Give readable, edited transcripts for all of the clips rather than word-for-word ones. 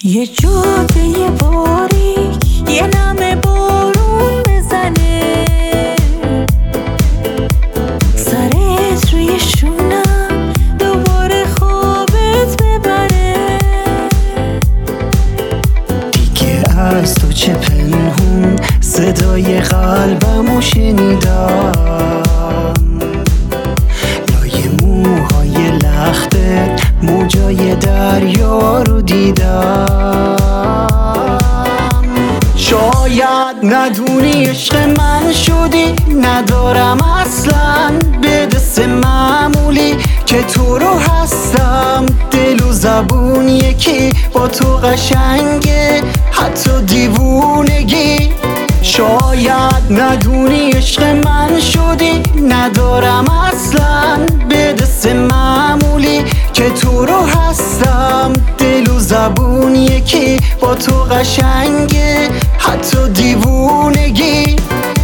یه جاده باریک، یه نم بارون بزنه، سرت روی شونم دوباره خوابت ببره. دیگه از تو چه پنهون، صدای قلبمو شنیدم، لای موهای لخته موجای دریا رو دیدم. شاید ندونی عشق من شدی، ندارم اصلا به دست معمولی که تو رو هستم. دل و زبون یکی با تو قشنگه، حتی دیوونگی. شاید ندونی عشق من شدی، ندارم اصلا به دست معمولی که تو رو هستم. دل و زبون یکی با تو قشنگه، حتی دیوونگی.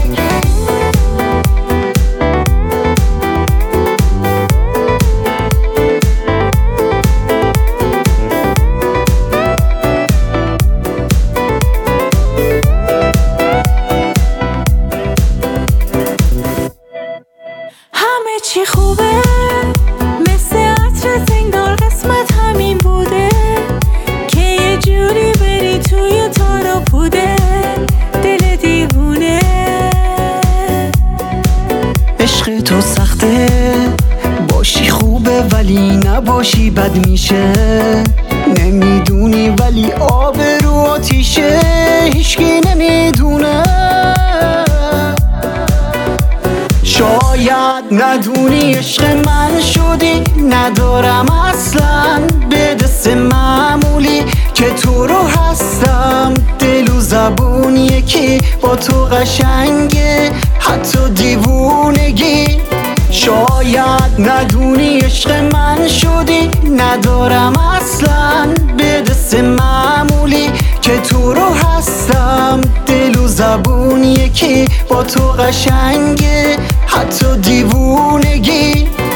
همه چی خوبه، مثل عطرت انگار قسمت همین بوده که یه جوری بری توی تار و پوده. دل دیوونه، عشق تو سخته، باشی خوبه ولی نباشی بد میشه. نمیدونی ولی آب رو آتیشه، هیچکی نمیدونه. شاید ندونی عشق من شدی، ندارم اصلا به دست معمولی که تو رو هستم. دل و زبون یکی با تو قشنگه، حتی دیوونگی. شاید ندونی عشق من شدی، ندارم اصلا به دست معمولی که تو رو هستم. دل و زبون یکی با تو قشنگه، حتی دیوونگی.